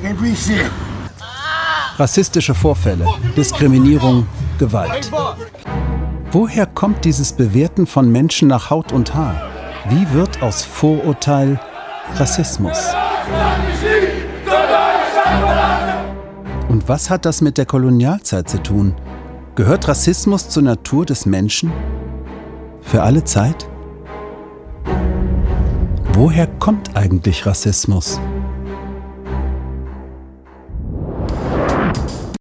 Rassistische Vorfälle, Diskriminierung, Gewalt. Woher kommt dieses Bewerten von Menschen nach Haut und Haar? Wie wird aus Vorurteil Rassismus? Und was hat das mit der Kolonialzeit zu tun? Gehört Rassismus zur Natur des Menschen? Für alle Zeit? Woher kommt eigentlich Rassismus?